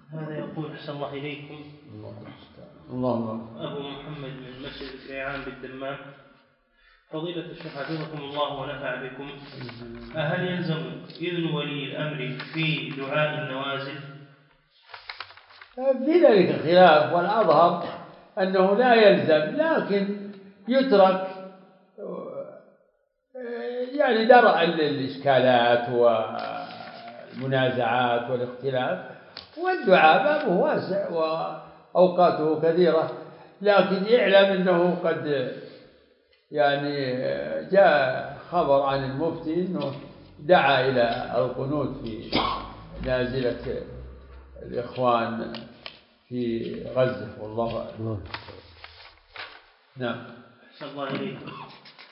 هذا يقول أحسن الله إليكم اللهم أبو محمد من مسجد الكريعان بالدمام. فضيلة الشيخ حفظكم الله ونفع بكم، هل يلزم إذن ولي الأمر في دعاء النوازل؟ في ذلك خلاف، والأظهر أنه لا يلزم، لكن يترك يعني درءا للإشكالات والمنازعات والاختلاف، والدعاء بابه واسع وأوقاته كثيرة. لكن اعلم أنه قد يعني جاء خبر عن المفتي أنه دعا إلى القنوت في نازلة الإخوان في غزة، والله أعلم. نعم. أحسن الله إليكم.